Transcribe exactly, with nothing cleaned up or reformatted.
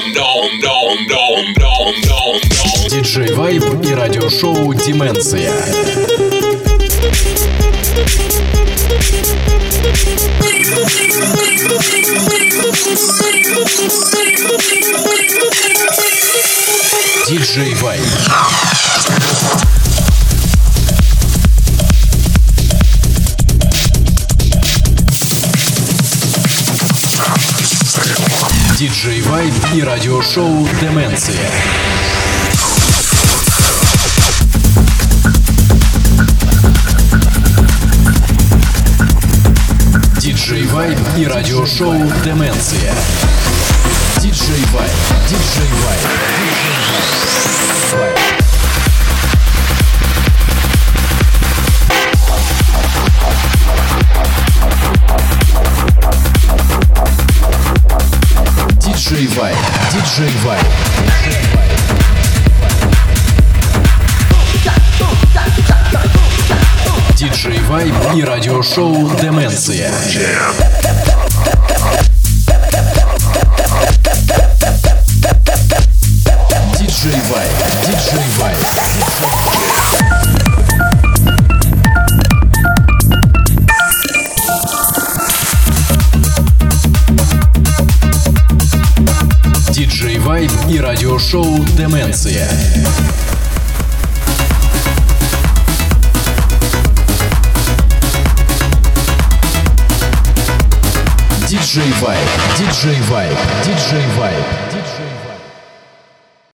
Диджей Вайб и радиошоу «Деменция». Диджей Вайб. Диджей Вайб и радиошоу «Деменция». Диджей Вайб и радиошоу «Деменция». Диджей Вайб, Диджей Вайб, Диджей Вайб, Диджей Вайб. Диджей Вайб и радиошоу «Деменция». Диджей Вайб, Диджей Вайб. Диджей Вайб и радиошоу «Деменция». Диджей Вайб, Диджей Вайб, Диджей Вайб.